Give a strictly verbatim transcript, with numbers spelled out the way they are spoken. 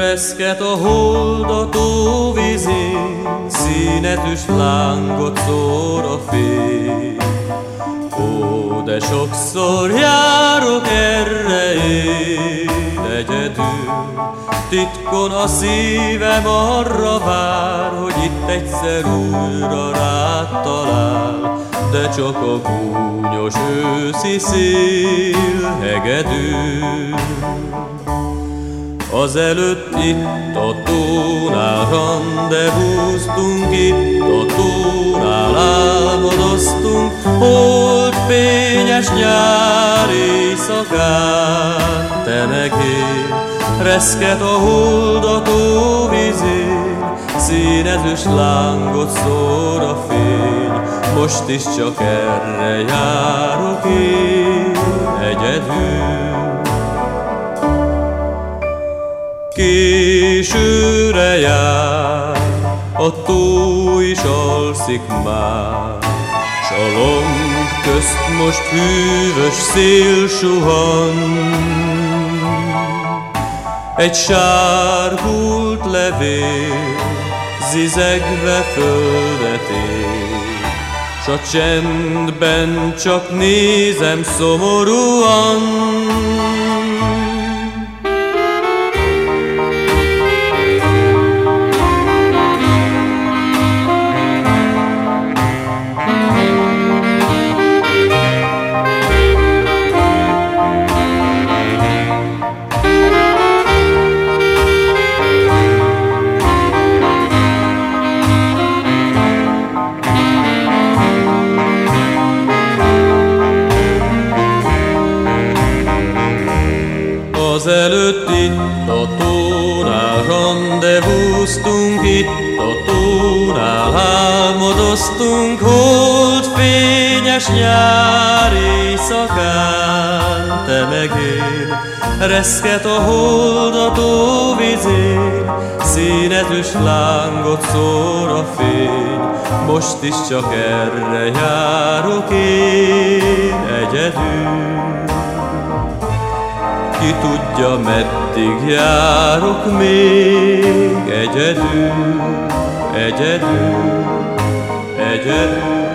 Reszket a hold a tóvízén, színetűs lángot szór a fény. Ó, de sokszor járok erre én egyedül, titkon a szívem arra vár, hogy itt egyszer újra rád talál, de csak a gúnyos őszi szél hegedül. Azelőtt itt a tónál randevúztunk, itt a tónál álmodoztunk, holdfényes nyár éjszakán, te meg én. Reszket a hold a tóvízén, színezős lángot szór a fény, most is csak erre járok én egyedül. Későre jár, a tó is alszik már, s a lomb közt most hűvös szél suhan. Egy sárgult levél zizegve földet ér, s a csendben csak nézem szomorúan. Azelőtt itt a tónál randevúztunk, itt a tónál álmodoztunk, holdfényes nyár éjszakán, te meg én. Reszket a hold a tóvizén, színetűs lángot szór a fény, most is csak erre járok én egyedül. Ki tudja, meddig járok még egyedül, egyedül, egyedül.